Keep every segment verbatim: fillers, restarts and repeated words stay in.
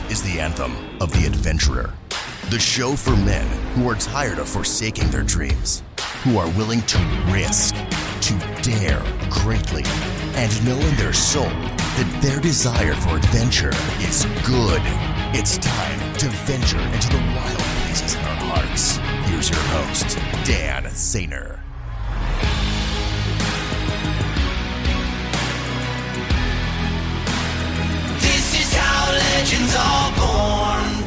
is the anthem of the adventurer. The show for men who are tired of forsaking their dreams, who are willing to risk, to dare greatly, and know in their soul that their desire for adventure is good. It's time to venture into the wild places in our hearts. Here's your host, Dan Zahner. This is how legends are born.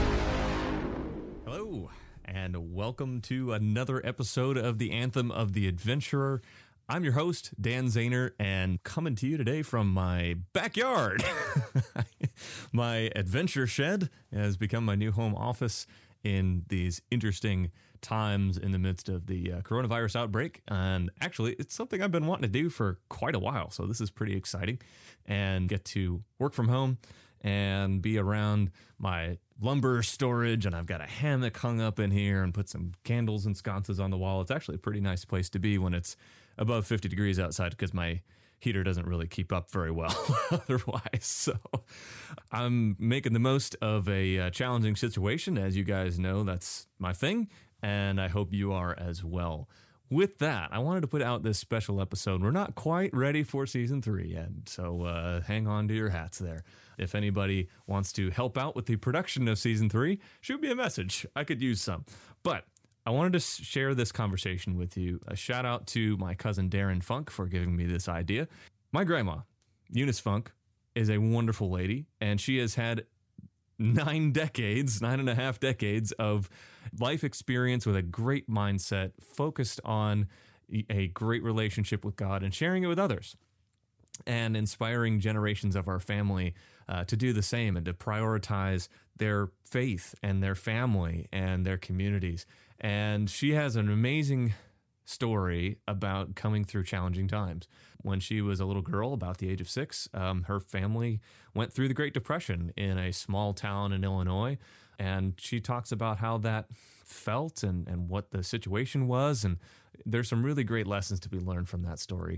Hello, and welcome to another episode of the Anthem of the Adventurer. I'm your host, Dan Zahner, and coming to you today from my backyard. My adventure shed has become my new home office in these interesting times in the midst of the uh, coronavirus outbreak. And actually, it's something I've been wanting to do for quite a while, so this is pretty exciting. And get to work from home and be around my lumber storage, and I've got a hammock hung up in here and put some candles and sconces on the wall. It's actually a pretty nice place to be when it's above fifty degrees outside, because my heater doesn't really keep up very well otherwise. So I'm making the most of a uh, challenging situation. As you guys know, that's my thing, and I hope you are as well. With that, I wanted to put out this special episode. We're not quite ready for season three yet, so uh, hang on to your hats there. If anybody wants to help out with the production of season three, shoot me a message. I could use some. But I wanted to share this conversation with you. A shout out to my cousin Darren Funk for giving me this idea. My grandma, Eunice Funk, is a wonderful lady, and she has had nine decades, nine and a half decades of life experience with a great mindset, focused on a great relationship with God and sharing it with others, and inspiring generations of our family uh, to do the same and to prioritize their faith and their family and their communities. And she has an amazing story about coming through challenging times. When she was a little girl, about the age of six, um, her family went through the Great Depression in a small town in Illinois. And she talks about how that felt and, and what the situation was. And there's some really great lessons to be learned from that story.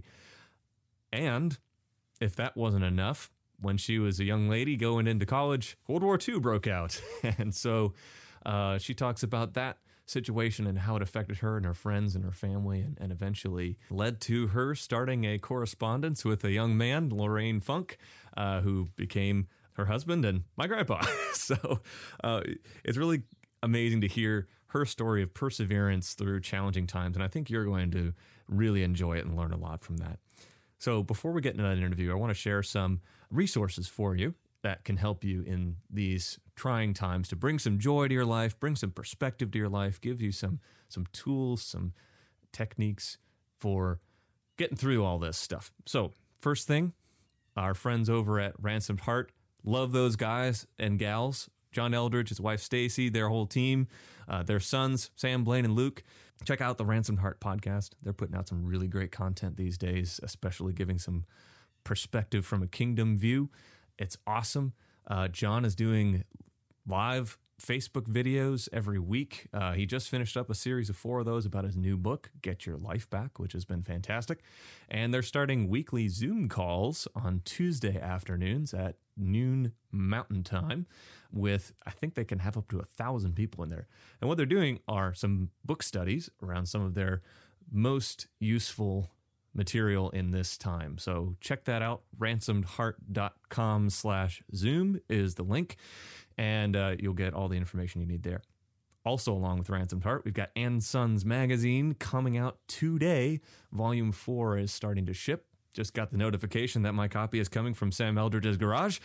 And if that wasn't enough, when she was a young lady going into college, World War Two broke out. And so uh, she talks about that situation and how it affected her and her friends and her family, and, and eventually led to her starting a correspondence with a young man, Lorraine Funk, uh, who became her husband and my grandpa. So uh, it's really amazing to hear her story of perseverance through challenging times, and I think you're going to really enjoy it and learn a lot from that. So before we get into that interview, I want to share some resources for you that can help you in these trying times to bring some joy to your life, bring some perspective to your life, give you some some tools, some techniques for getting through all this stuff. So first thing, our friends over at Ransomed Heart, love those guys and gals. John Eldridge, his wife Stacy, their whole team, uh, their sons, Sam, Blaine, and Luke. Check out the Ransomed Heart podcast. They're putting out some really great content these days, especially giving some perspective from a kingdom view. It's awesome. Uh, John is doing live Facebook videos every week. Uh, he just finished up a series of four of those about his new book, Get Your Life Back, which has been fantastic. And they're starting weekly Zoom calls on Tuesday afternoons at noon Mountain Time with, I think they can have up to a thousand people in there. And what they're doing are some book studies around some of their most useful material in this time. So check that out. ransomedheart.com slash Zoom is the link, and uh, you'll get all the information you need there. Also, along with Ransomed Heart, we've got And Sons magazine coming out today. Volume four is starting to ship. Just got the notification that my copy is coming from Sam Eldridge's garage.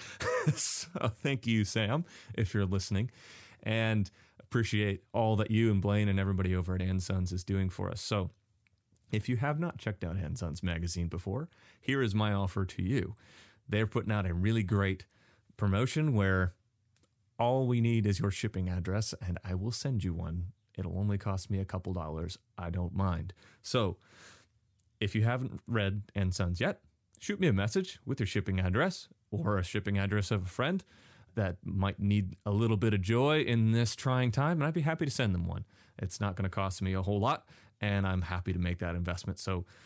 So thank you, Sam, if you're listening. And appreciate all that you and Blaine and everybody over at And Sons is doing for us. So if you have not checked out And Sons magazine before, here is my offer to you. They're putting out a really great promotion where all we need is your shipping address, and I will send you one. It'll only cost me a couple dollars. I don't mind. So if you haven't read And Sons yet, shoot me a message with your shipping address or a shipping address of a friend that might need a little bit of joy in this trying time, and I'd be happy to send them one. It's not going to cost me a whole lot, and I'm happy to make that investment. So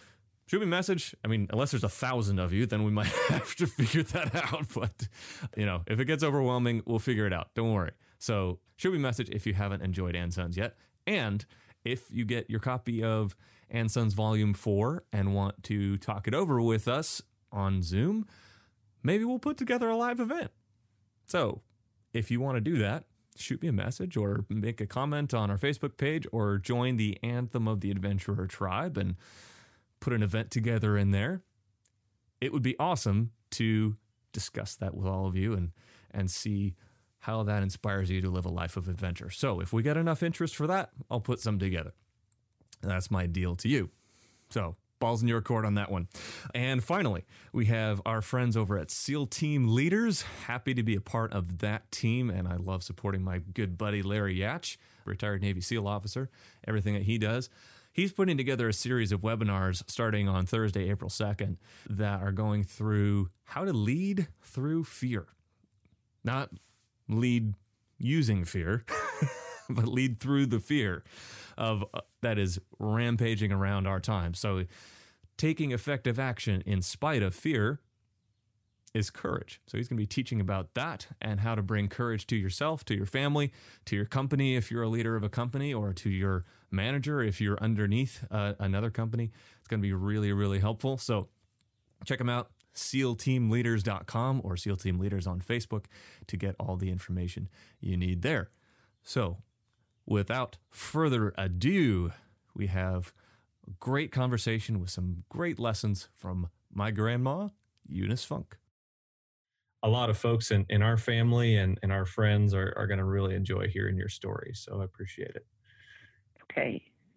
shoot me a message. I mean, unless there's a thousand of you, then we might have to figure that out. But, you know, if it gets overwhelming, we'll figure it out. Don't worry. So shoot me a message if you haven't enjoyed And Sons yet. And if you get your copy of And Sons Volume four and want to talk it over with us on Zoom, maybe we'll put together a live event. So if you want to do that, shoot me a message or make a comment on our Facebook page or join the Anthem of the Adventurer tribe and put an event together in there. It would be awesome to discuss that with all of you and, and see how that inspires you to live a life of adventure. So if we get enough interest for that, I'll put some together. That's my deal to you. So balls in your court on that one. And finally, we have our friends over at SEAL Team Leaders. Happy to be a part of that team, and I love supporting my good buddy Larry Yatch, retired Navy SEAL officer, everything that he does. He's putting together a series of webinars starting on Thursday, April second, that are going through how to lead through fear. Not lead using fear, but lead through the fear of uh, that is rampaging around our time. So taking effective action in spite of fear is courage. So he's going to be teaching about that and how to bring courage to yourself, to your family, to your company if you're a leader of a company, or to your manager if you're underneath uh, another company. It's going to be really, really helpful. So check them out. SEAL Team Leaders dot com or SEAL Team Leaders on Facebook to get all the information you need there. So without further ado, we have a great conversation with some great lessons from my grandma, Eunice Funk. A lot of folks in, in our family and, and our friends are, are going to really enjoy hearing your story. So I appreciate it. Okay.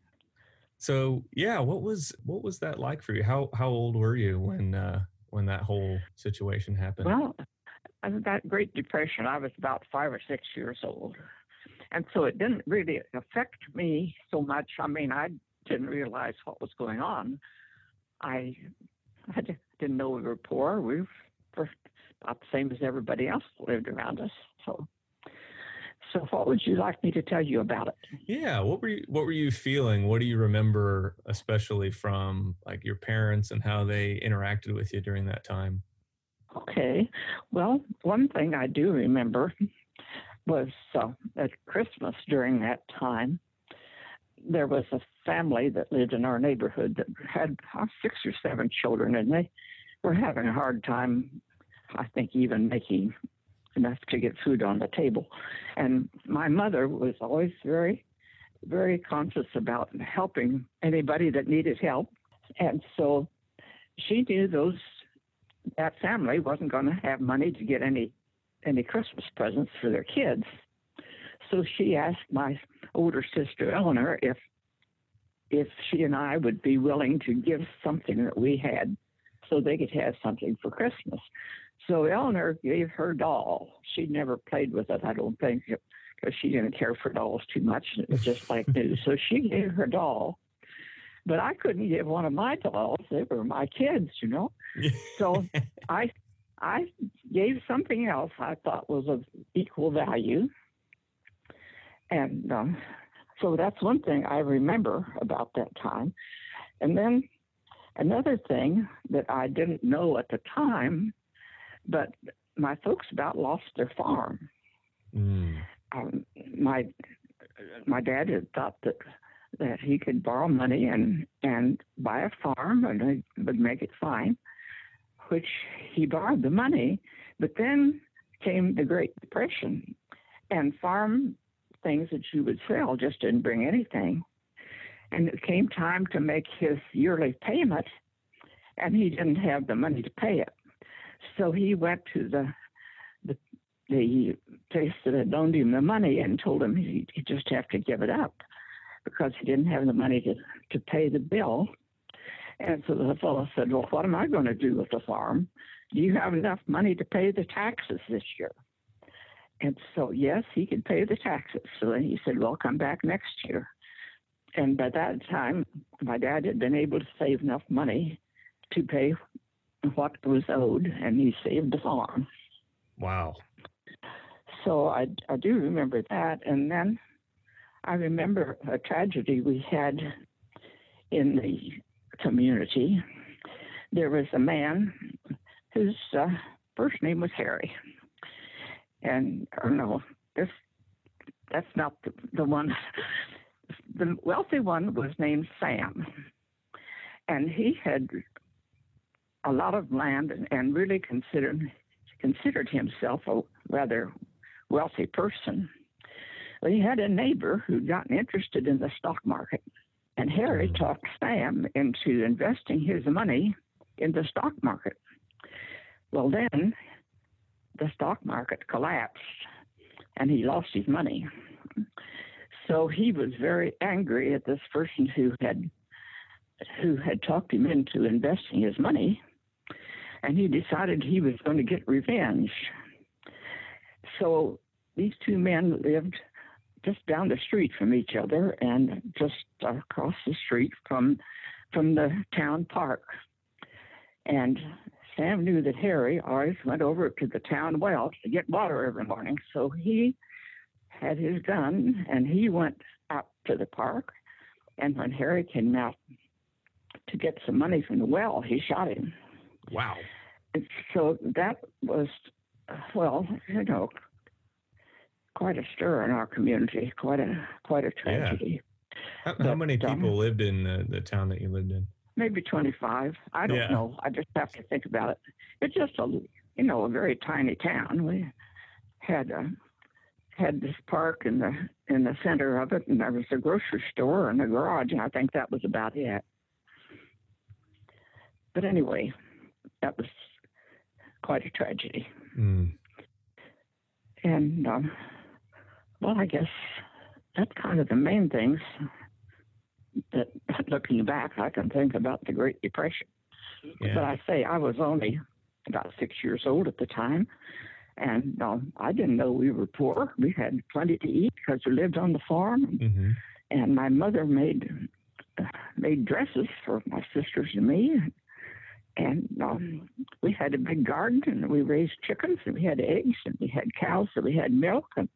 So yeah, what was what was that like for you? How how old were you when uh, when that whole situation happened? Well, that Great Depression, I was about five or six years old. And so it didn't really affect me so much. I mean, I didn't realize what was going on. I, I didn't know we were poor. We were about the same as everybody else that lived around us. So, so what would you like me to tell you about it? Yeah, what were you what were you feeling? What do you remember, especially from like your parents and how they interacted with you during that time? Okay, well, one thing I do remember was uh, at Christmas during that time, there was a family that lived in our neighborhood that had uh, six or seven children, and they were having a hard time, I think, even making enough to get food on the table. And my mother was always very, very conscious about helping anybody that needed help. And so she knew those that family wasn't going to have money to get any any Christmas presents for their kids. So she asked my older sister, Eleanor, if if she and I would be willing to give something that we had so they could have something for Christmas. So Eleanor gave her doll. She never played with it, I don't think, because she didn't care for dolls too much. It was just like new. So she gave her doll. But I couldn't give one of my dolls. They were my kids, you know. So I I gave something else I thought was of equal value. And um, so that's one thing I remember about that time. And then another thing that I didn't know at the time, but my folks about lost their farm. Mm. Um, my my dad had thought that that he could borrow money and, and buy a farm and it would make it fine, which he borrowed the money. But then came the Great Depression, and farm things that you would sell just didn't bring anything. And it came time to make his yearly payment, and he didn't have the money to pay it. So he went to the the, the place that had loaned him the money and told him he'd, he'd just have to give it up because he didn't have the money to, to pay the bill. And so the fellow said, well, what am I going to do with the farm? Do you have enough money to pay the taxes this year? And so, yes, he could pay the taxes. So then he said, well, come back next year. And by that time, my dad had been able to save enough money to pay what was owed, and he saved the farm. Wow. So I, I do remember that. And then I remember a tragedy we had in the community. there was a man whose uh, first name was Harry. And, or no, this that's not the, the one. The wealthy one was named Sam. And he had a lot of land and, and really considered considered himself a rather wealthy person. Well, he had a neighbor who'd gotten interested in the stock market. And Harry mm. talked Sam into investing his money in the stock market. Well, then the stock market collapsed and he lost his money. So he was very angry at this person who had who had talked him into investing his money, and he decided he was going to get revenge. So these two men lived just down the street from each other and just across the street from from the town park. And Sam knew that Harry always went over to the town well to get water every morning. So he had his gun and he went out to the park. And when Harry came out to get some money from the well, he shot him. Wow. And so that was, well, you know, quite a stir in our community, quite a quite a tragedy. Yeah. How, but, how many people um, lived in the, the town that you lived in? Maybe twenty-five. I don't Yeah. know. I just have to think about it. It's just a, you know, a very tiny town. We had a, had this park in the in the center of it, and there was a grocery store and a garage, and I think that was about it. But anyway, that was quite a tragedy. Mm. And um, well, I guess that's kind of the main things that, looking back, I can think about the Great Depression. Yeah. But I say I was only about six years old at the time, and um, I didn't know we were poor. We had plenty to eat because we lived on the farm, Mm-hmm. and my mother made uh, made dresses for my sisters and me. And um, we had a big garden, and we raised chickens, and we had eggs, and we had cows, and we had milk. And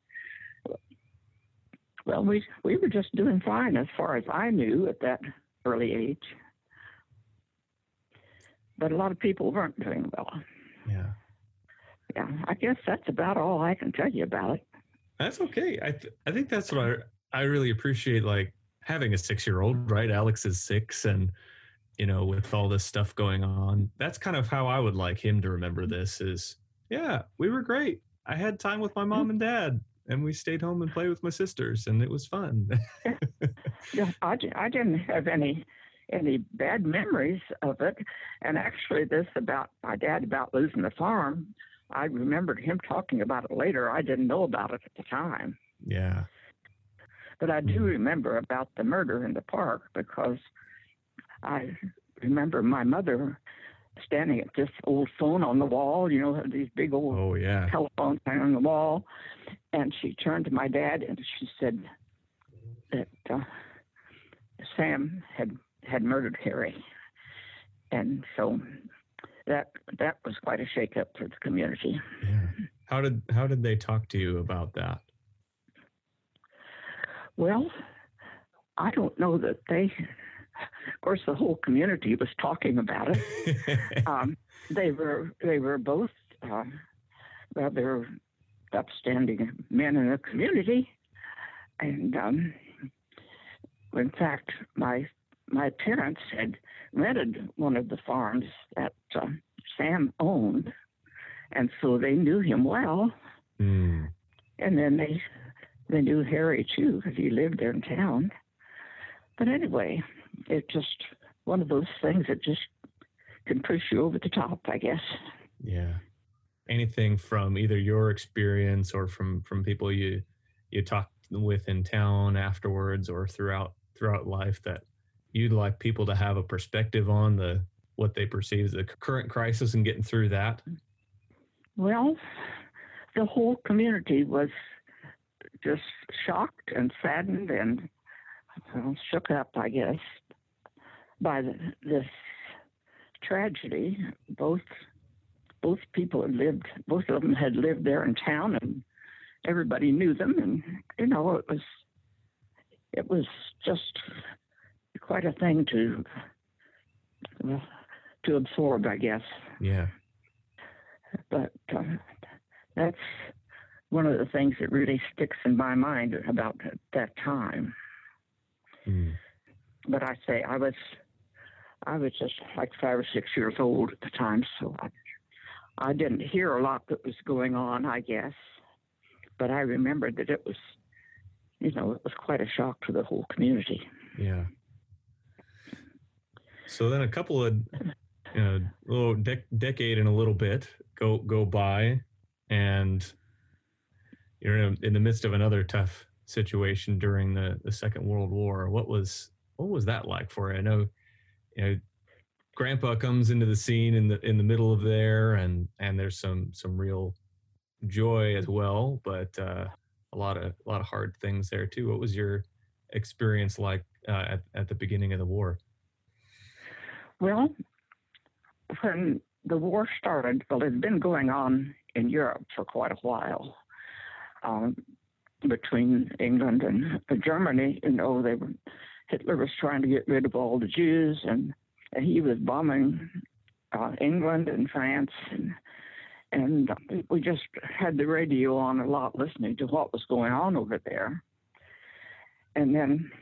well, we we were just doing fine as far as I knew at that early age. But a lot of people weren't doing well. Yeah. Yeah, I guess that's about all I can tell you about it. That's okay. I th- I think that's what I I really appreciate, like having a six-year-old, right? Alex is six, and you know, with all this stuff going on, that's kind of how I would like him to remember this is, yeah, we were great. I had time with my mom and dad, and we stayed home and played with my sisters, and it was fun. Yeah, I, di- I didn't have any any bad memories of it. And actually, this about my dad about losing the farm, I remembered him talking about it later. I didn't know about it at the time. Yeah. But I do remember about the murder in the park because I remember my mother standing at this old phone on the wall, you know, these big old Oh, yeah. telephones hanging on the wall. And she turned to my dad and she said that uh, Sam had, had murdered Harry. And so that that was quite a shakeup for the community. Yeah. How did how did they talk to you about that? Well, I don't know that they, of course, the whole community was talking about it. um, they were they were both uh, rather upstanding men in the community, and um, in fact, my my parents had rented one of the farms that uh, Sam owned, and so they knew him well. Mm. And then they they knew Harry too because he lived there in town. But anyway, it's just one of those things that just can push you over the top, I guess. Yeah. Anything from either your experience or from, from people you you talked with in town afterwards or throughout throughout life that you'd like people to have a perspective on the what they perceive as the current crisis and getting through that? Well, the whole community was just shocked and saddened and well, shook up, I guess, by the, this tragedy. Both both people had lived, both of them had lived there in town, and everybody knew them. And you know, it was it was just quite a thing to well, to absorb, I guess. Yeah. But uh, that's one of the things that really sticks in my mind about that time. Mm. But I say I was, I was just like five or six years old at the time, so I, I didn't hear a lot that was going on, I guess. But I remember that it was, you know, it was quite a shock to the whole community. Yeah. So then a couple of, you know, little de- decade and a little bit go go by, and you're in, a, in the midst of another tough situation during the, the Second World War. What was what was that like for you? I know, you know, Grandpa comes into the scene in the in the middle of there, and and there's some some real joy as well, but uh, a lot of a lot of hard things there too. What was your experience like uh, at at the beginning of the war? Well, when the war started, well, it had been going on in Europe for quite a while, um, between England and Germany. You know, they were, Hitler was trying to get rid of all the Jews, and, and he was bombing uh, England and France, and, and we just had the radio on a lot, listening to what was going on over there. And then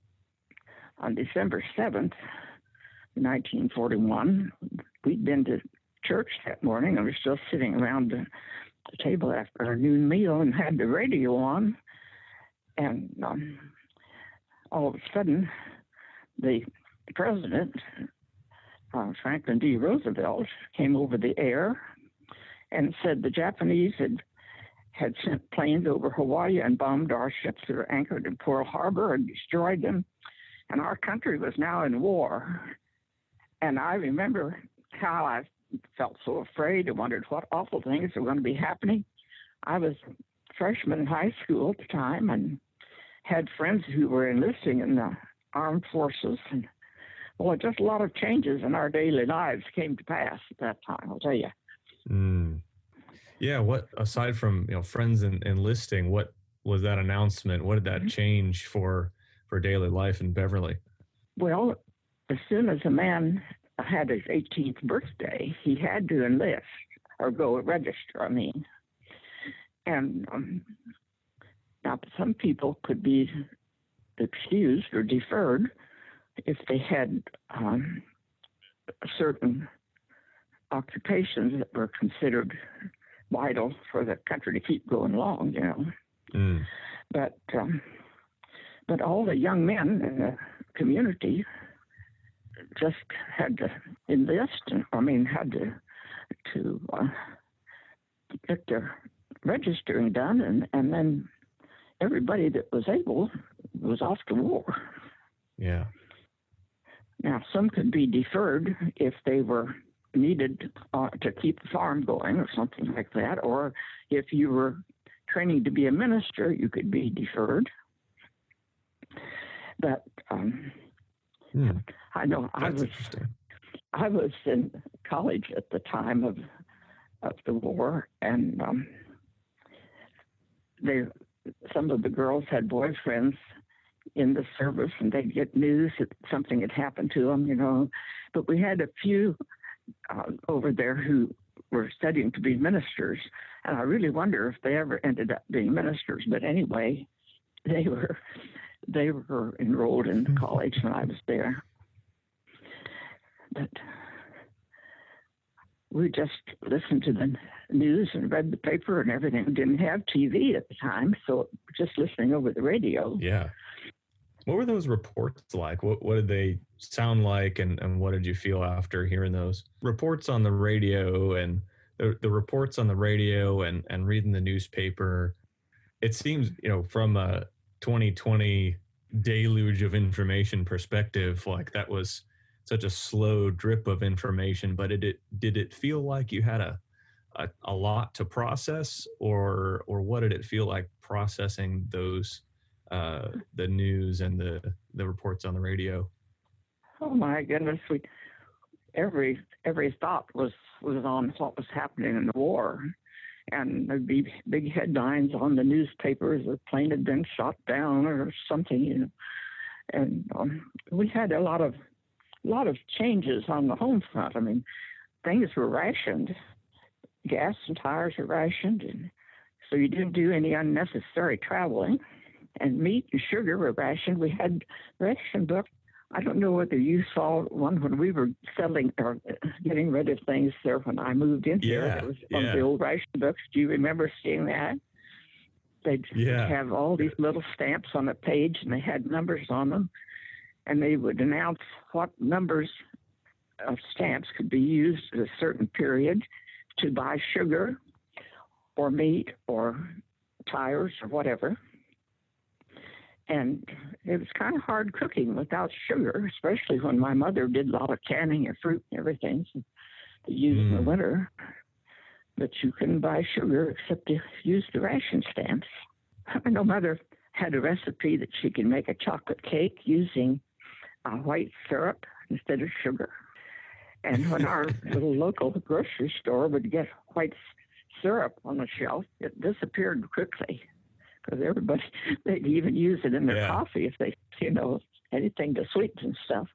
on December seventh, nineteen forty-one, we'd been to church that morning, and we were still sitting around the, the table after our noon meal and had the radio on. And um, all of a sudden, the president, uh, Franklin D. Roosevelt, came over the air and said the Japanese had had sent planes over Hawaii and bombed our ships that were anchored in Pearl Harbor and destroyed them, and our country was now in war. And I remember how I felt so afraid and wondered what awful things were going to be happening. I was a freshman in high school at the time and had friends who were enlisting in the armed forces. And, well, just a lot of changes in our daily lives came to pass at that time, I'll tell you. Mm. Yeah, what, aside from, you know, friends and enlisting, what was that announcement? What did that mm-hmm. change for, for daily life in Beverly? Well, as soon as a man had his eighteenth birthday, he had to enlist or go register, I mean. And um, now some people could be excused or deferred if they had um, certain occupations that were considered vital for the country to keep going along, you know. Mm. But, um, but all the young men in the community just had to enlist, and, I mean, had to to uh, get their registering done, and, and then everybody that was able was off to war. Yeah. Now, some could be deferred if they were needed uh, to keep the farm going or something like that, or if you were training to be a minister, you could be deferred. But um, Hmm. I know I That's was interesting. I was in college at the time of of the war, and um, they some of the girls had boyfriends in the service, and they'd get news that something had happened to them, you know. But we had a few uh, over there who were studying to be ministers, and I really wonder if they ever ended up being ministers. But anyway, they were. They were enrolled in college when I was there. But we just listened to the news and read the paper and everything. We didn't have T V at the time, so just listening over the radio. Yeah. What were those reports like? What what did they sound like, and, and what did you feel after hearing those reports on the radio and the, the reports on the radio and, and reading the newspaper? It seems, you know, from a twenty twenty deluge of information perspective, like that was such a slow drip of information, but it, it did it feel like you had a, a a lot to process, or or what did it feel like processing those uh the news and the the reports on the radio? Oh my goodness, we every every thought was was on what was happening in the war. And there'd be big headlines on the newspapers, a plane had been shot down or something, you know. And um, we had a lot of a lot of changes on the home front. I mean, things were rationed. Gas and tires were rationed, and so you didn't do any unnecessary traveling. And meat and sugar were rationed. We had ration books. I don't know whether you saw one when we were settling or getting rid of things there when I moved in here. Yeah, It was one yeah. of the old ration books. Do you remember seeing that? They'd Yeah. have all these little stamps on a page, and they had numbers on them, and they would announce what numbers of stamps could be used at a certain period to buy sugar or meat or tires or whatever. And it was kind of hard cooking without sugar, especially when my mother did a lot of canning of fruit and everything to use in the Mm. winter. But you couldn't buy sugar except to use the ration stamps. I know Mother had a recipe that she could make a chocolate cake using uh, white syrup instead of sugar. And when our little local grocery store would get white syrup on the shelf, it disappeared quickly. Because everybody, they'd even use it in their Yeah. coffee if they, you know, anything to sweeten stuff.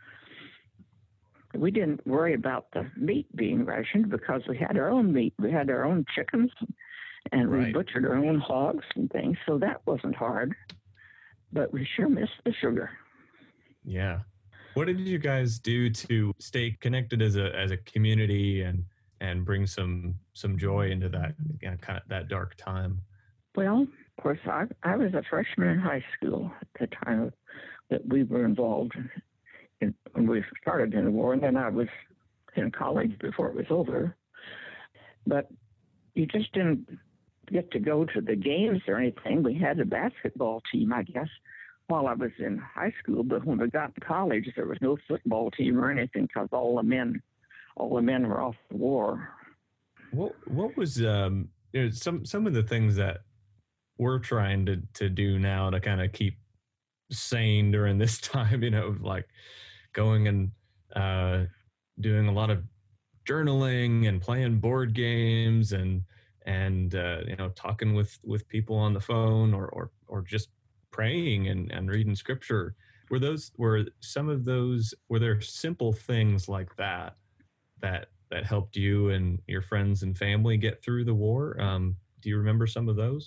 We didn't worry about the meat being rationed because we had our own meat. We had our own chickens, and we Right. butchered our own hogs and things, so that wasn't hard. But we sure missed the sugar. Yeah. What did you guys do to stay connected as a as a community and and bring some some joy into that, you know, kind of that dark time? Well, of course, I, I was a freshman in high school at the time that we were involved in, in, when we started in the war, and then I was in college before it was over. But you just didn't get to go to the games or anything. We had a basketball team, I guess, while I was in high school, but when we got to college, there was no football team or anything because all the men, all the men were off the war. What what was um you know, some some of the things that we're trying to to do now to kind of keep sane during this time, you know, like going and uh, doing a lot of journaling and playing board games and and uh, you know, talking with with people on the phone or or or just praying and, and reading scripture. Were those were some of those were there simple things like that that that helped you and your friends and family get through the war? Um, do you remember some of those?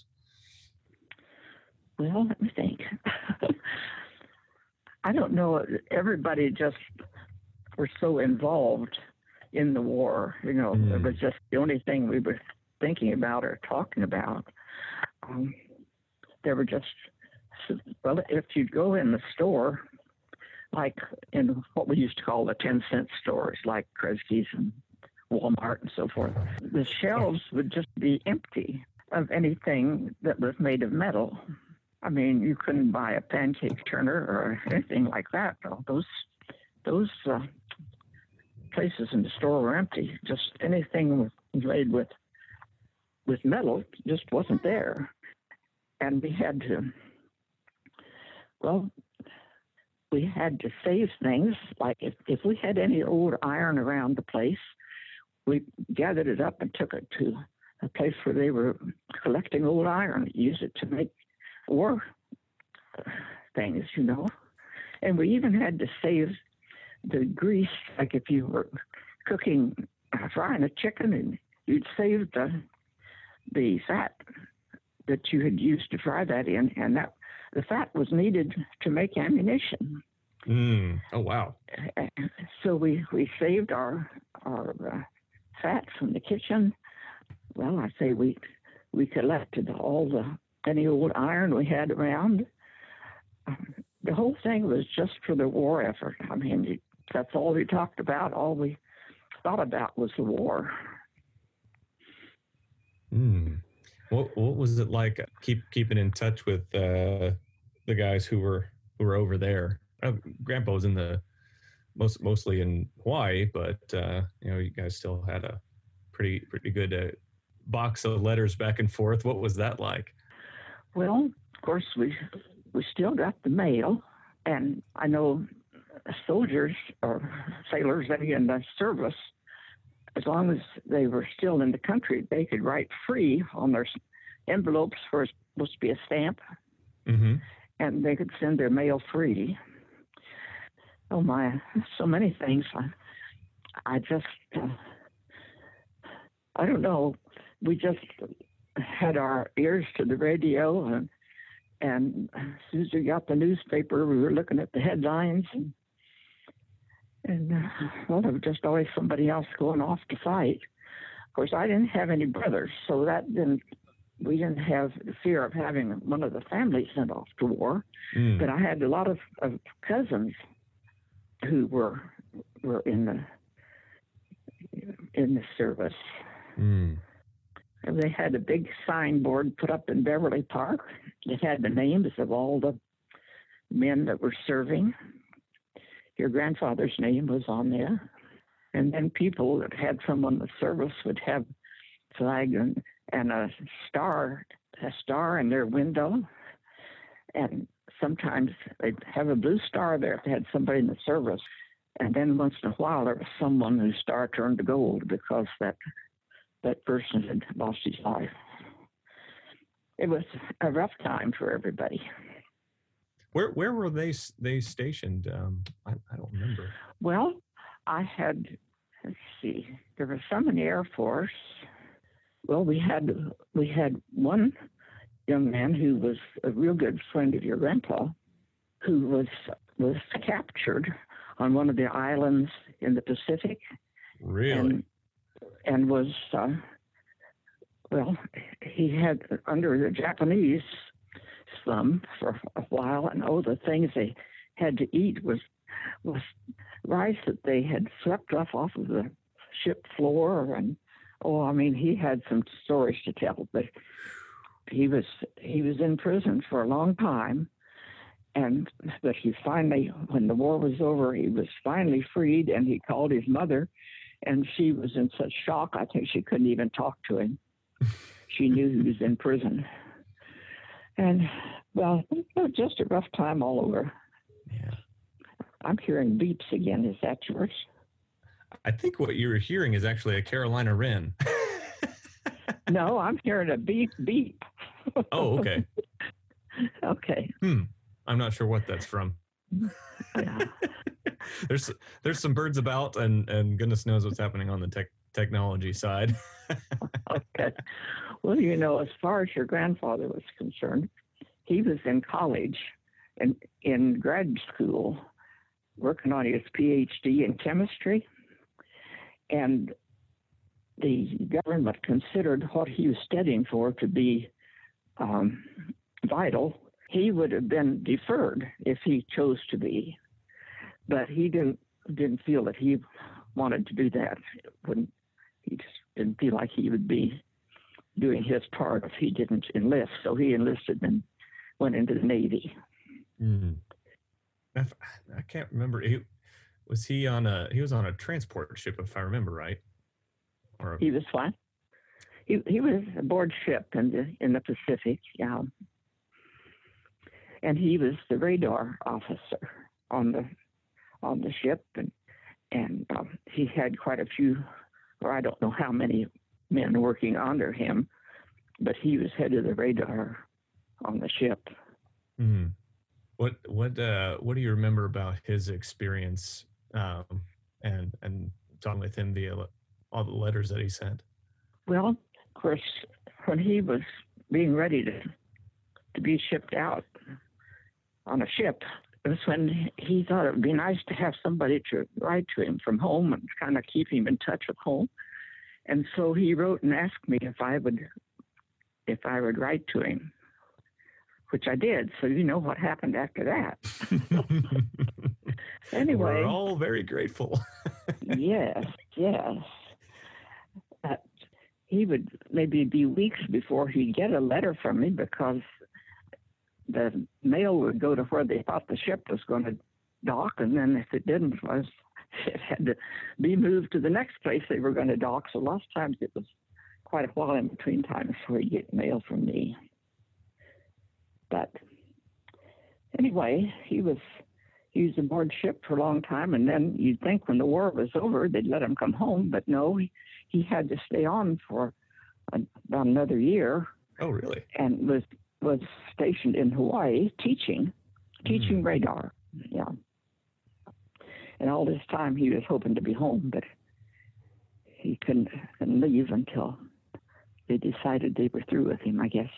Well, let me think. I don't know. Everybody just were so involved in the war. You know, Mm. it was just the only thing we were thinking about or talking about. Um, there were just, well, if you'd go in the store, like in what we used to call the ten cent stores, like Kresge's and Walmart and so forth, the shelves would just be empty of anything that was made of metal. I mean, you couldn't buy a pancake turner or anything like that. No, those those uh, places in the store were empty. Just anything made with with metal just wasn't there. And we had to, well, we had to save things. Like if, if we had any old iron around the place, we gathered it up and took it to a place where they were collecting old iron, use it to make war things, you know. And we even had to save the grease, like if you were cooking, uh, frying a chicken, and you'd save the the fat that you had used to fry that in, and that the fat was needed to make ammunition. Mm. Oh, wow. So we, we saved our our uh, fat from the kitchen. Well, I say we we collected all the any old iron we had around. Um, the whole thing was just for the war effort. I mean, it, that's all we talked about. All we thought about was the war. Mm. What what was it like? Keep keeping in touch with uh, the guys who were who were over there. Uh, Grandpa was in the most mostly in Hawaii, but uh, you know, you guys still had a pretty pretty good uh, box of letters back and forth. What was that like? Well, of course, we we still got the mail, and I know soldiers or sailors any in the service, as long as they were still in the country, they could write free on their envelopes where it's supposed to be a stamp, Mm-hmm. and they could send their mail free. Oh my, so many things. I, I just, uh, I don't know. We just had our ears to the radio, and and as soon as we got the newspaper, we were looking at the headlines, and and uh, well, there was just always somebody else going off to fight. Of course, I didn't have any brothers, so that didn't. We didn't have the fear of having one of the families sent off to war, mm. but I had a lot of, of cousins who were were in the in the service. Mm. And they had a big signboard put up in Beverly Park. It had the names of all the men that were serving. Your grandfather's name was on there. And then people that had someone in the service would have a flag and, and a star, a star in their window. And sometimes they'd have a blue star there if they had somebody in the service. And then once in a while, there was someone whose star turned to gold because that that person had lost his life. It was a rough time for everybody. Where where were they they stationed? Um, I, I don't remember. Well, I had, let's see, there was some in the Air Force. Well, we had we had one young man who was a real good friend of your grandpa, who was was captured on one of the islands in the Pacific. Really? And, and was, uh, well, he had under the Japanese thumb for a while, and oh, the things they had to eat was was rice that they had swept off off of the ship floor, and oh, I mean, he had some stories to tell, but he was he was in prison for a long time. And but he finally, when the war was over, he was finally freed, and he called his mother, and she was in such shock, I think she couldn't even talk to him. She knew he was in prison. And, well, it was just a rough time all over. Yeah. I'm hearing beeps again. Is that yours? I think what you were hearing is actually a Carolina wren. No, I'm hearing a beep, beep. Oh, okay. Okay. Hmm. I'm not sure what that's from. Yeah. there's there's some birds about, and, and goodness knows what's happening on the tech technology side. Okay. Well, you know, as far as your grandfather was concerned, he was in college and in grad school working on his P H D in chemistry. And the government considered what he was studying for to be um, vital. He would have been deferred if he chose to be, but he didn't didn't feel that he wanted to do that. Wouldn't he just didn't feel like he would be doing his part if he didn't enlist. So he enlisted and went into the Navy. Mm. I, I can't remember. He, was he on a he was on a transport ship, if I remember right? Or he was what? He he was aboard ship in the in the Pacific. Yeah. And he was the radar officer on the on the ship, and and um, he had quite a few, or I don't know how many men working under him, but he was head of the radar on the ship. Mm. What what uh, what do you remember about his experience um, and and talking with him via all the letters that he sent? Well, of course, when he was being ready to to be shipped out on a ship, it was when he thought it would be nice to have somebody to write to him from home and kind of keep him in touch with home. And so he wrote and asked me if I would if I would write to him, which I did. So you know what happened after that. Anyway. We're all very grateful. Yes, yes. Uh, he would maybe be weeks before he'd get a letter from me because the mail would go to where they thought the ship was going to dock, and then if it didn't, was it had to be moved to the next place they were going to dock. So lots of times it was quite a while in between times where he'd get mail from me. But anyway, he was he was aboard ship for a long time, and then you'd think when the war was over they'd let him come home, but no, he, he had to stay on for a, about another year. Oh, really? And was was stationed in Hawaii teaching, teaching mm. radar. Yeah. And all this time he was hoping to be home, but he couldn't, couldn't leave until they decided they were through with him, I guess.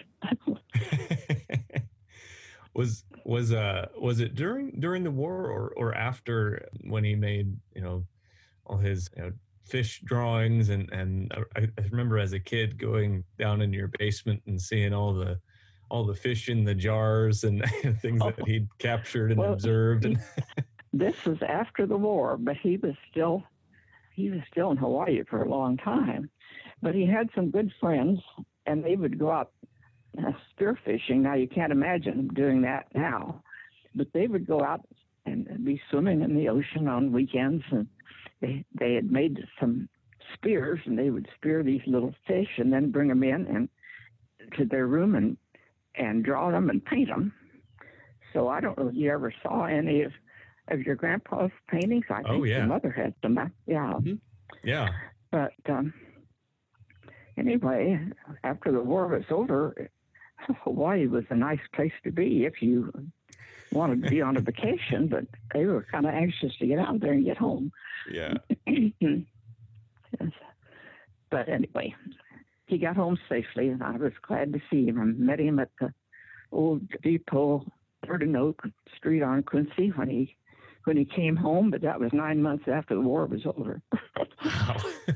was was uh was it during during the war or or after, when he made, you know, all his, you know, fish drawings, and and I, I remember as a kid going down in your basement and seeing all the all the fish in the jars and things Oh. that he'd captured and Well, observed. And This was after the war, but he was still he was still in Hawaii for a long time. But he had some good friends, and they would go out uh, spearfishing. Now you can't imagine them doing that now, but they would go out and be swimming in the ocean on weekends, and they they had made some spears, and they would spear these little fish and then bring them in and to their room and and draw them and paint them. So I don't know if you ever saw any of, of your grandpa's paintings. I think Oh, yeah. your mother had some. Yeah. yeah, But um, anyway, after the war was over, Hawaii was a nice place to be if you wanted to be on a vacation, but they were kind of anxious to get out there and get home. yeah. Yes. But anyway, he got home safely, and I was glad to see him. I met him at the old depot, Third and Oak Street on Quincy, when he when he came home. But that was nine months after the war was over. Wow.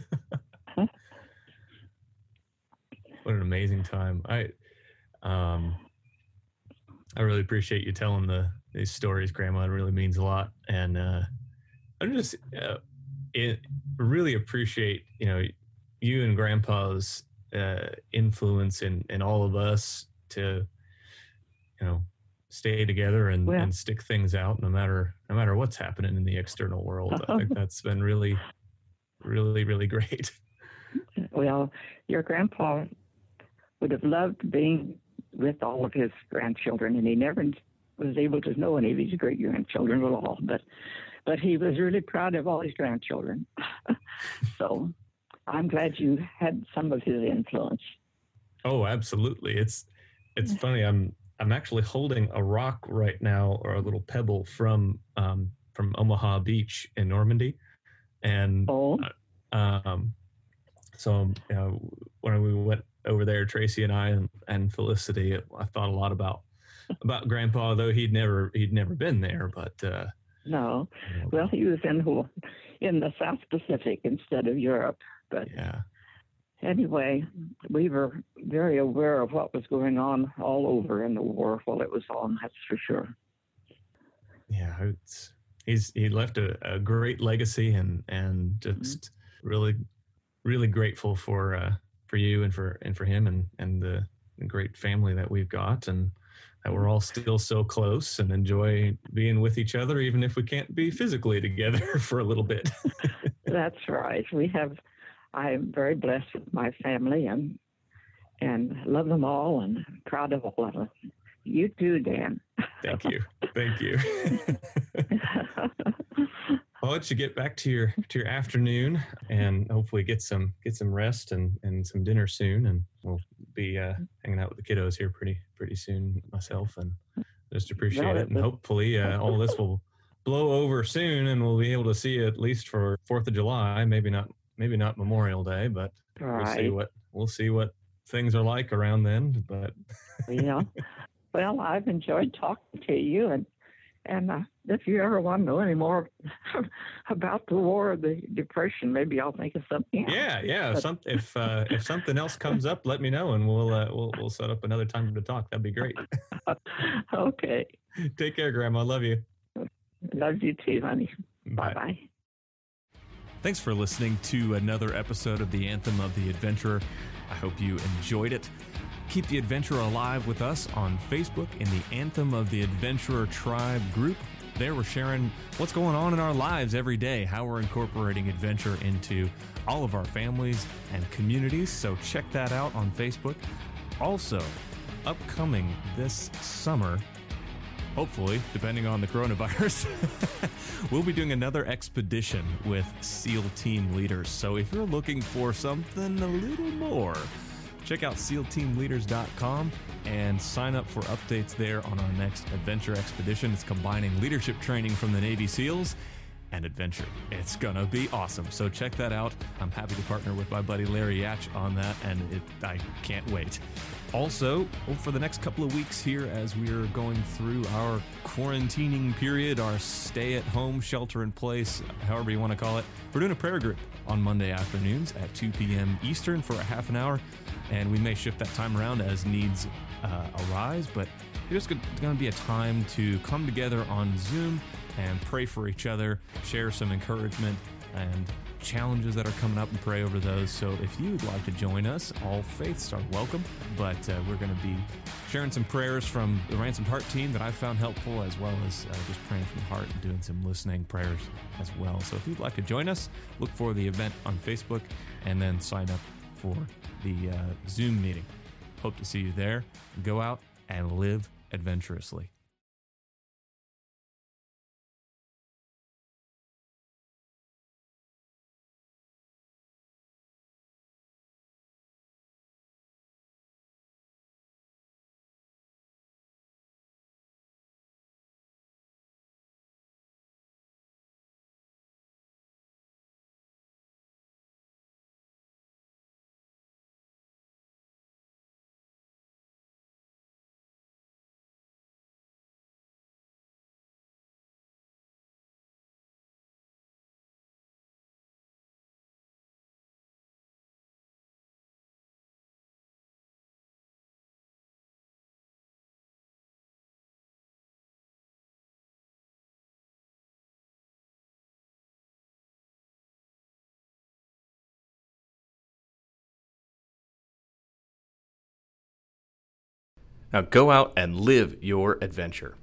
What an amazing time. I um I really appreciate you telling the these stories, Grandma. It really means a lot. And uh I'm just uh, it really appreciate, you know, you and Grandpa's uh influence in in all of us to, you know, stay together and, Well- and stick things out no matter no matter what's happening in the external world. I think that's been really, really, really great. Well, your grandpa would have loved being with all of his grandchildren, and he never was able to know any of his great grandchildren at all. But, but he was really proud of all his grandchildren. So, I'm glad you had some of his influence. Oh, absolutely. It's it's funny. I'm I'm actually holding a rock right now, or a little pebble from um, from Omaha Beach in Normandy, and Oh, um, so you know, when we went over there, Tracy and I and, and Felicity, I thought a lot about about Grandpa, though he'd never he'd never been there. But uh, no. you know, Well, he was in Haw- in the South Pacific instead of Europe. But yeah, anyway, we were very aware of what was going on all over in the war while it was on, that's for sure. yeah, it's he's he left a, a great legacy, and and just really really grateful for uh, for you and for and for him and and the, the great family that we've got, and that we're all still so close and enjoy being with each other, even if we can't be physically together for a little bit. That's right. We have, I'm very blessed with my family and and love them all and proud of all of them. You too, Dan. Thank you, thank you. I'll let you get back to your to your afternoon, and hopefully get some get some rest and, and some dinner soon, and we'll be uh, hanging out with the kiddos here pretty pretty soon myself, and just appreciate Well, it, and it- hopefully uh, all this will blow over soon, and we'll be able to see you at least for Fourth of July. Maybe not maybe not Memorial Day, but we'll see Right. what we'll see what things are like around then. But Yeah. Well, I've enjoyed talking to you, and and uh, if you ever want to know any more about the war or the depression, maybe I'll think of something. else. yeah, yeah. But- Some, if uh, if something else comes up, let me know, and we'll uh, we'll we'll set up another time to talk. That'd be great. Okay. Take care, Grandma. Love you. Love you too, honey. Bye bye. Thanks for listening to another episode of the Anthem of the Adventurer. I hope you enjoyed it. Keep the adventure alive with us on Facebook in the Anthem of the Adventurer Tribe group. There we're sharing what's going on in our lives every day, how we're incorporating adventure into all of our families and communities. So check that out on Facebook. Also, upcoming this summer, hopefully, depending on the coronavirus, we'll be doing another expedition with SEAL team leaders. So if you're looking for something a little more, check out seal team leaders dot com and sign up for updates there on our next adventure expedition. It's combining leadership training from the Navy SEALs and adventure. It's gonna be awesome. So check that out. I'm happy to partner with my buddy Larry Yatch on that, and it, I can't wait. Also, for the next couple of weeks here, as we are going through our quarantining period, our stay-at-home, shelter-in-place, however you want to call it, we're doing a prayer group on Monday afternoons at two p.m. Eastern for a half an hour, and we may shift that time around as needs uh, arise, but it's just going to be a time to come together on Zoom and pray for each other, share some encouragement and challenges that are coming up, and pray over those. So if you would like to join us, all faiths are welcome, but uh, we're going to be sharing some prayers from the Ransomed Heart team that I found helpful, as well as uh, just praying from the heart and doing some listening prayers as well. So if you'd like to join us, look for the event on Facebook and then sign up for the uh, Zoom meeting. Hope to see you there. Go out and live adventurously. Now go out and live your adventure.